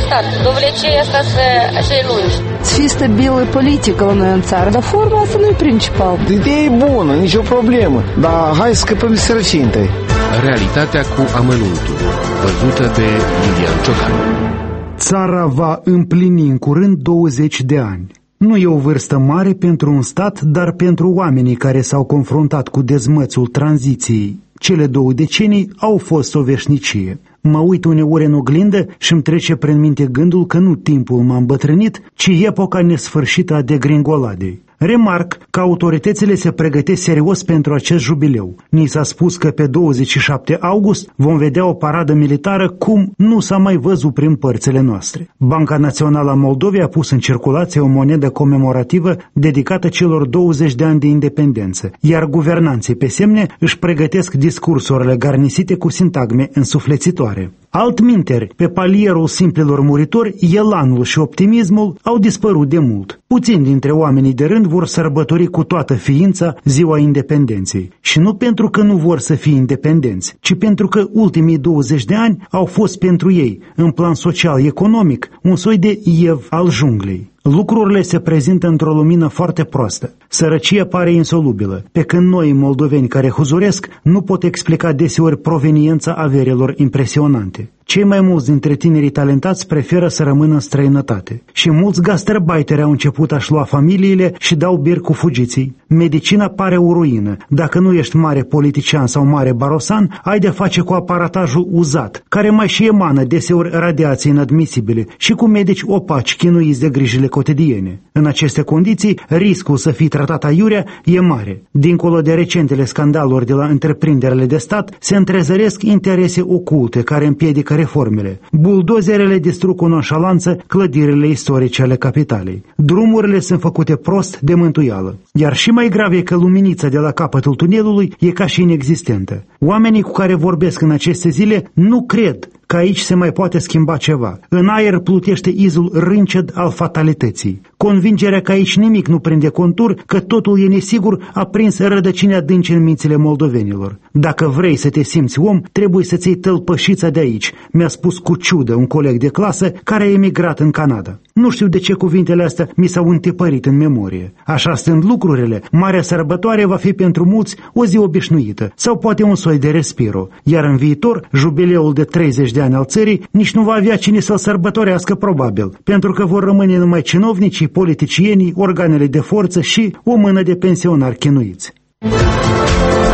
stat. Domnule, ce e asta așa e lungi? Să fie stabilă politică la noi în țară, dar forma asta nu e principal. Ideea e bună, nicio problemă, dar hai să scăpăm de sărăcie întâi. Realitatea cu amănuntul, văzută de Iulian Ciocan. Țara va împlini în curând 20 de ani. Nu e o vârstă mare pentru un stat, dar pentru oamenii care s-au confruntat cu dezmățul tranziției. Cele 2 decenii au fost o veșnicie. Mă uit uneori în oglindă și îmi trece prin minte gândul că nu timpul m-a îmbătrânit, ci epoca nesfârșită a degringoladei. Remarc că autoritățile se pregătesc serios pentru acest jubileu. Ni s-a spus că pe 27 august vom vedea o paradă militară cum nu s-a mai văzut prin părțile noastre. Banca Națională a Moldovei a pus în circulație o monedă comemorativă dedicată celor 20 de ani de independență, iar guvernanții pe semne își pregătesc discursurile garnisite cu sintagme însuflețitoare. Altminteri, pe palierul simplilor muritori, elanul și optimismul au dispărut de mult. Puțini dintre oamenii de rând vor sărbători cu toată ființa ziua independenței. Și nu pentru că nu vor să fie independenți, ci pentru că ultimii 20 de ani au fost pentru ei, în plan social-economic, un soi de iev al junglei. Lucrurile se prezintă într-o lumină foarte proastă. Sărăcia pare insolubilă, pe când noi, moldoveni care huzuresc, nu pot explica deseori proveniența averilor impresionante. Cei mai mulți dintre tinerii talentați preferă să rămână în străinătate. Și mulți gastarbeiteri au început a-și lua familiile și dau bir cu fugiții. Medicina pare o ruină. Dacă nu ești mare politician sau mare barosan, ai de face cu aparatajul uzat, care mai și emană deseori radiații inadmisibile și cu medici opaci chinuiți de grijile cotidiene. În aceste condiții, riscul să fii tratat aiurea e mare. Dincolo de recentele scandaluri de la întreprinderile de stat, se întrezăresc interese oculte care împiedică reformele. Buldozerele distrug cu nonșalanță clădirile istorice ale capitalei. Drumurile sunt făcute prost de mântuială. Iar și mai grav e că luminița de la capătul tunelului e ca și inexistentă. Oamenii cu care vorbesc în aceste zile nu cred că aici se mai poate schimba ceva. În aer plutește izul rânced al fatalității. Convingerea că aici nimic nu prinde contur, că totul e nesigur, a prins rădăcini adânci în mințile moldovenilor. Dacă vrei să te simți om, trebuie să-ți iei tălpășița de aici, mi-a spus cu ciudă un coleg de clasă care a emigrat în Canada. Nu știu de ce cuvintele astea mi s-au întipărit în memorie. Așa stând lucrurile, marea sărbătoare va fi pentru mulți o zi obișnuită sau poate un soi de respiro, iar în viitor, jubileul de 30 de ani al țării nici nu va avea cine să-l sărbătorească probabil, pentru că vor rămâne numai cinovnicii, politicienii, organele de forță și o mână de pensionari chinuiți.